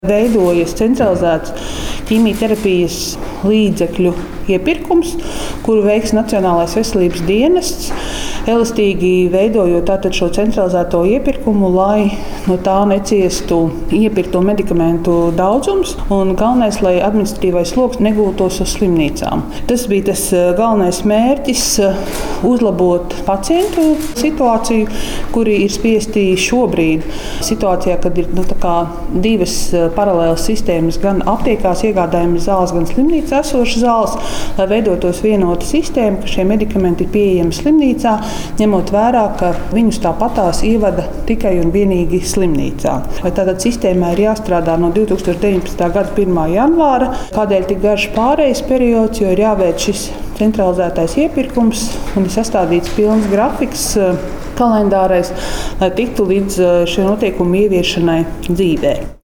Veidojas centralizēts ķīmijterapijas līdzekļu iepirkums, kuru veiks Nacionālais veselības dienests, elastīgi veidojot tātad šo centralizēto iepirkumu, lai no tā neciestu iepirkto medikamentu daudzums, un galvenais, lai administratīvais sloks negultos uz slimnīcām. Tas bija tas galvenais mērķis - uzlabot pacientu situāciju, kuri ir spiesti šobrīd situācijā, kad ir divas paralēlas sistēmas, gan aptiekās iegādājamas zāles, gan slimnīcā esošas zāles, lai veidotos vienota sistēma, ka šie medikamenti ir pieejami slimnīcā, ņemot vērā, ka viņus tāpatās ievada tikai un vienīgi slimnīcā. Vai tātad sistēmai ir jāstrādā no 2019. gada 1. janvāra, kādēļ tik garš pārejas periods, jo ir jāveic šis centralizētais iepirkums un ir sastādīts pilns grafiks kalendārais, lai tiktu līdz šiem notiekumu ieviešanai dzīvē.